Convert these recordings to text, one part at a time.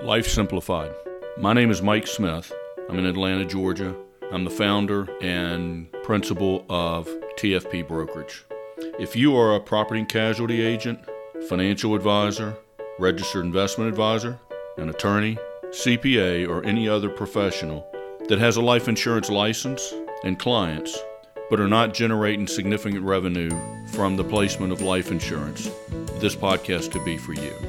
Life Simplified. My name is Mike Smith. I'm in Atlanta, Georgia. I'm the founder and principal of TFP Brokerage. If you are a property and casualty agent, financial advisor, registered investment advisor, an attorney, CPA, or any other professional that has a life insurance license and clients, but are not generating significant revenue from the placement of life insurance, this podcast could be for you.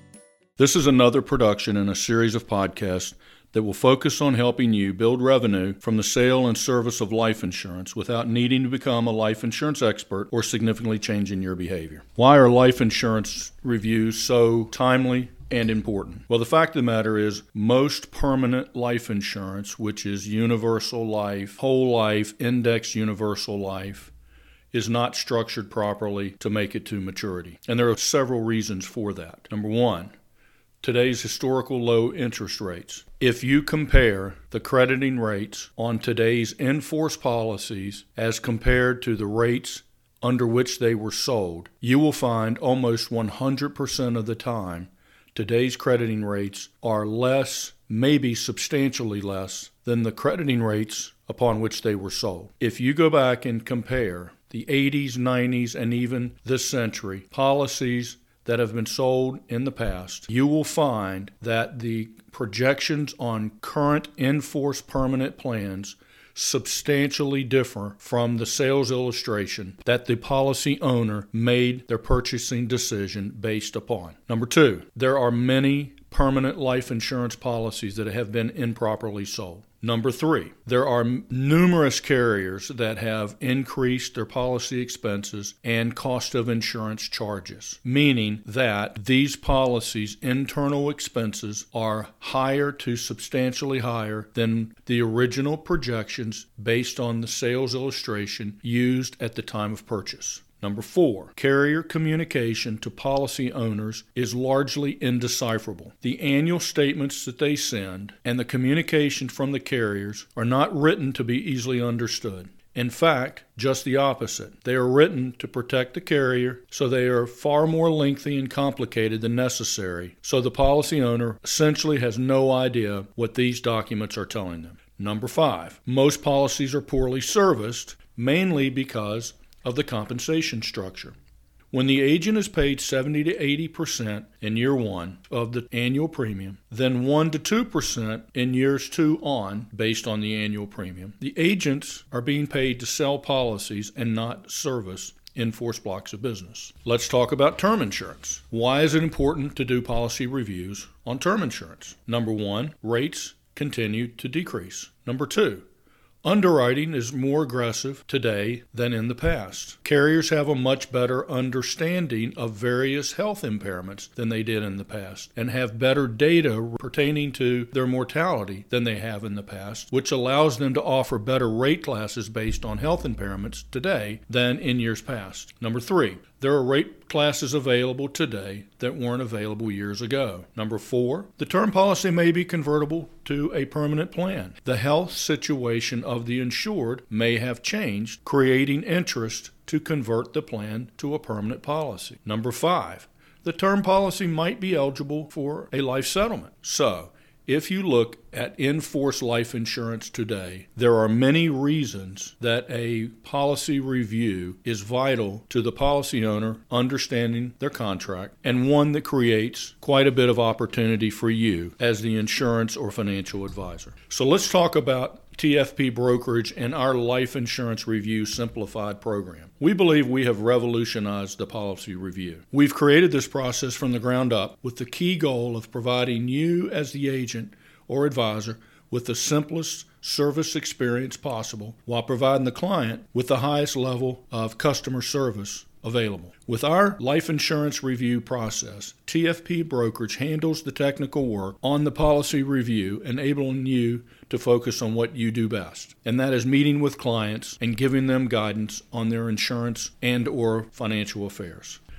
This is another production in a series of podcasts that will focus on helping you build revenue from the sale and service of life insurance without needing to become a life insurance expert or significantly changing your behavior. Why are life insurance reviews so timely and important? Well, the fact of the matter is most permanent life insurance, which is universal life, whole life, index universal life, is not structured properly to make it to maturity. And there are several reasons for that. Number one, today's historical low interest rates. If you compare the crediting rates on today's in-force policies as compared to the rates under which they were sold, you will find almost 100% of the time today's crediting rates are less, maybe substantially less, than the crediting rates upon which they were sold. If you go back and compare the 80s, 90s, and even this century policies that have been sold in the past, you will find that the projections on current in-force permanent plans substantially differ from the sales illustration that the policy owner made their purchasing decision based upon. Number two, there are many permanent life insurance policies that have been improperly sold. Number three, there are numerous carriers that have increased their policy expenses and cost of insurance charges, meaning that these policies' internal expenses are higher to substantially higher than the original projections based on the sales illustration used at the time of purchase. Number four, carrier communication to policy owners is largely indecipherable. The annual statements that they send and the communication from the carriers are not written to be easily understood. In fact, just the opposite. They are written to protect the carrier, so they are far more lengthy and complicated than necessary, so the policy owner essentially has no idea what these documents are telling them. Number five, most policies are poorly serviced, mainly because of the compensation structure. When the agent is paid 70 to 80% in year one of the annual premium, then 1 to 2% in years 2 on, based on the annual premium, the agents are being paid to sell policies and not service in-force blocks of business. Let's talk about term insurance. Why is it important to do policy reviews on term insurance? Number one, rates continue to decrease. Number two, underwriting is more aggressive today than in the past. Carriers have a much better understanding of various health impairments than they did in the past and have better data pertaining to their mortality than they have in the past, which allows them to offer better rate classes based on health impairments today than in years past. Number three, there are rate classes available today that weren't available years ago. Number four, the term policy may be convertible to a permanent plan. The health situation of the insured may have changed, creating interest to convert the plan to a permanent policy. Number five, the term policy might be eligible for a life settlement. So, if you look at in-force life insurance today, there are many reasons that a policy review is vital to the policy owner understanding their contract, and one that creates quite a bit of opportunity for you as the insurance or financial advisor. So let's talk about TFP Brokerage and our Life Insurance Review Simplified program. We believe we have revolutionized the policy review. We've created this process from the ground up with the key goal of providing you as the agent or advisor with the simplest service experience possible while providing the client with the highest level of customer service available. With our life insurance review process, TFP Brokerage handles the technical work on the policy review, enabling you to focus on what you do best, and that is meeting with clients and giving them guidance on their insurance and or financial affairs.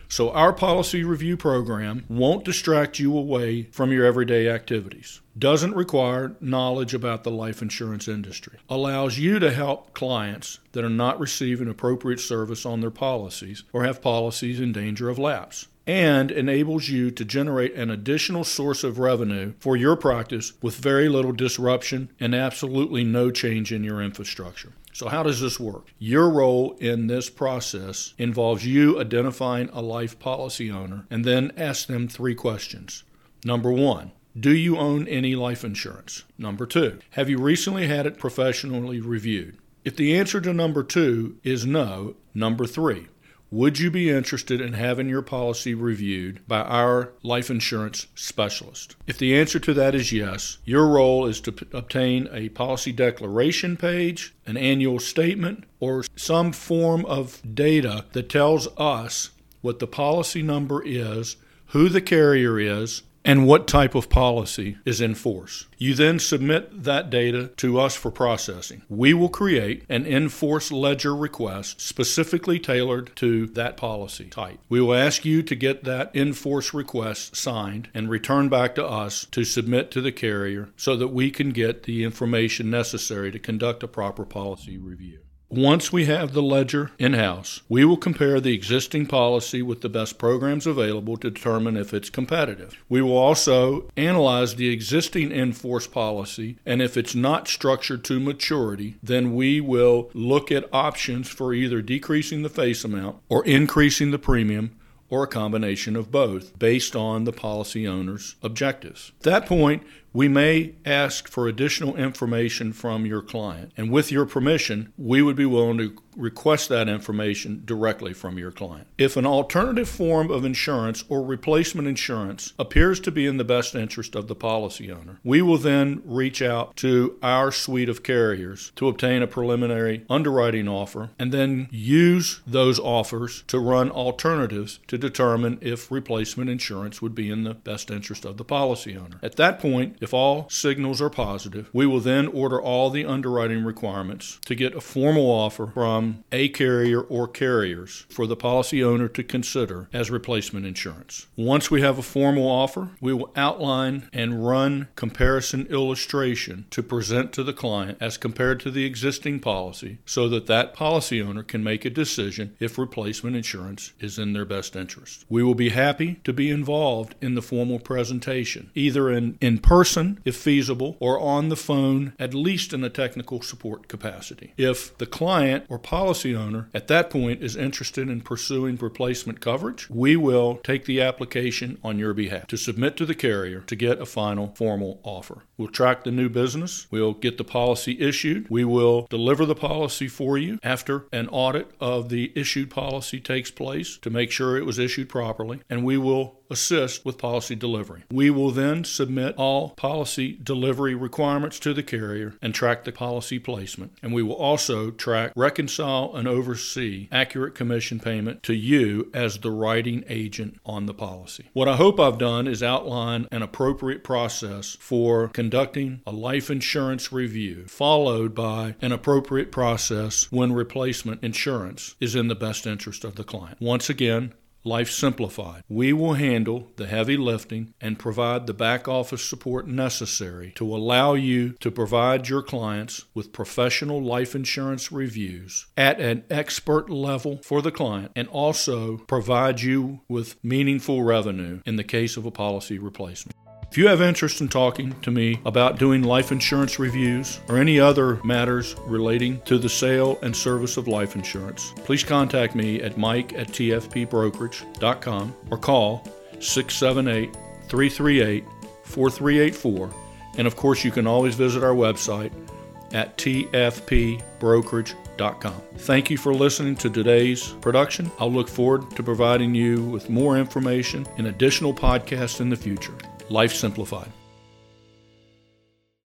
So our policy review program won't distract you away from your everyday activities, doesn't require knowledge about the life insurance industry, allows you to help clients that are not receiving appropriate service on their policies or have policies in danger of lapse, and enables you to generate an additional source of revenue for your practice with very little disruption and absolutely no change in your infrastructure. So how does this work? Your role in this process involves you identifying a life policy owner and then ask them 3 questions. Number 1, do you own any life insurance? Number 2, have you recently had it professionally reviewed? If the answer to number 2 is no, number 3, would you be interested in having your policy reviewed by our life insurance specialist? If the answer to that is yes, your role is to obtain a policy declaration page, an annual statement, or some form of data that tells us what the policy number is, who the carrier is, and what type of policy is in force. You then submit that data to us for processing. We will create an in-force ledger request specifically tailored to that policy type. We will ask you to get that in-force request signed and return back to us to submit to the carrier so that we can get the information necessary to conduct a proper policy review. Once we have the ledger in-house, we will compare the existing policy with the best programs available to determine if it's competitive. We will also analyze the existing in-force policy, and if it's not structured to maturity, then we will look at options for either decreasing the face amount or increasing the premium, or a combination of both, based on the policy owner's objectives. At that point, we may ask for additional information from your client, and with your permission, we would be willing to request that information directly from your client. If an alternative form of insurance or replacement insurance appears to be in the best interest of the policy owner, we will then reach out to our suite of carriers to obtain a preliminary underwriting offer and then use those offers to run alternatives to determine if replacement insurance would be in the best interest of the policy owner. At that point, if all signals are positive, we will then order all the underwriting requirements to get a formal offer from a carrier or carriers for the policy owner to consider as replacement insurance. Once we have a formal offer, we will outline and run comparison illustration to present to the client as compared to the existing policy so that that policy owner can make a decision if replacement insurance is in their best interest. We will be happy to be involved in the formal presentation, either in person, if feasible, or on the phone, at least in a technical support capacity. If the client or policy owner at that point is interested in pursuing replacement coverage, we will take the application on your behalf to submit to the carrier to get a final formal offer. We'll track the new business. We'll get the policy issued. We will deliver the policy for you after an audit of the issued policy takes place to make sure it was issued properly, and we will assist with policy delivery. We will then submit all policy delivery requirements to the carrier and track the policy placement. And we will also track, reconcile, and oversee accurate commission payment to you as the writing agent on the policy. What I hope I've done is outline an appropriate process for conducting a life insurance review, followed by an appropriate process when replacement insurance is in the best interest of the client. Once again, Life Simplified. We will handle the heavy lifting and provide the back office support necessary to allow you to provide your clients with professional life insurance reviews at an expert level for the client, and also provide you with meaningful revenue in the case of a policy replacement. If you have interest in talking to me about doing life insurance reviews or any other matters relating to the sale and service of life insurance, please contact me at mike@tfpbrokerage.com or call 678-338-4384. And of course, you can always visit our website at tfpbrokerage.com. Thank you for listening to today's production. I'll look forward to providing you with more information and additional podcasts in the future. Life Simplified.